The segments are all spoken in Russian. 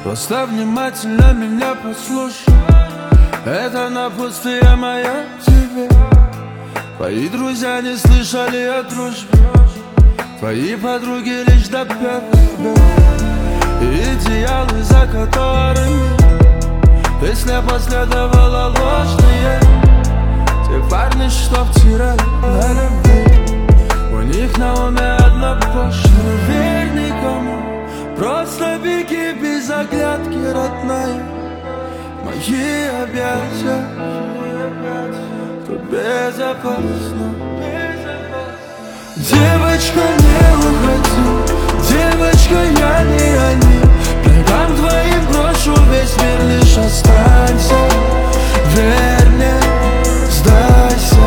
Просто внимательно меня послушай. Это напутствие мое тебе. Твои друзья не слышали о дружбе, твои подруги лишь до пятых. Идеалы, за которыми ты слепо следовала, ложные. Те парни, что втирали на любви, у них на уме одно пошлое. Верь никому, просто беги без оглядки, родная. Мои объятия, тут безопасно. Девочка, не уходи, девочка, я не они. Ногам твоим брошу весь мир, лишь останься. Верь мне, сдайся.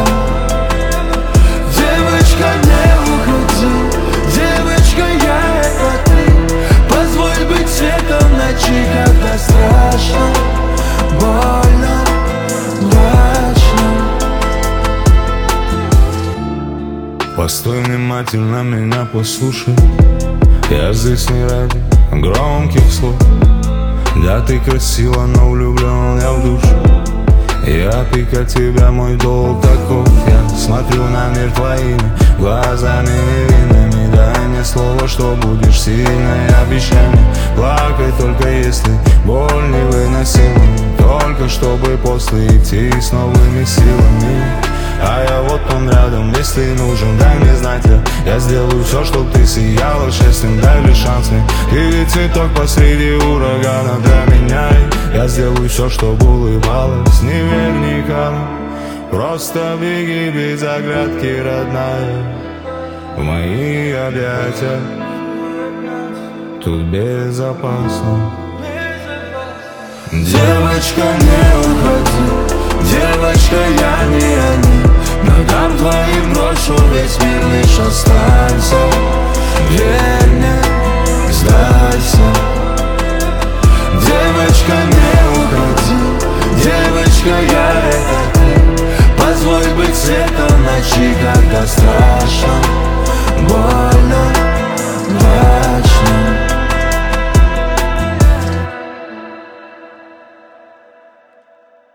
Девочка, не уходи, девочка, я это ты. Позволь быть светом в ночи, когда страшно, больно, мрачно. Постой, внимательно меня послушай. Я здесь не ради громких слов. Да, ты красива, но влюблен я в душу. И опекать тебя мой долг таков. Я смотрю на мир твоими глазами невинными. Дай мне слово, что будешь сильной, обещание плакать только если боль невыносима. Только чтобы после идти с новыми силами. А я вот он рядом, если нужен, дай мне знать. Я сделаю все, чтоб ты сияла счастьем, дай лишь шанс мне. Ты ведь цветок посреди урагана для меня. Я сделаю все, чтоб улыбалась, не верь никому. Просто беги без оглядки, родная, в мои объятия, тут безопасно. Девочка, не уходи, девочка, я не они. Ногам твоим брошу весь мир, лишь останься. Верь мне, сдайся. Девочка, не уходи, девочка, я это ты. Позволь быть светом в ночи, когда страшно, больно.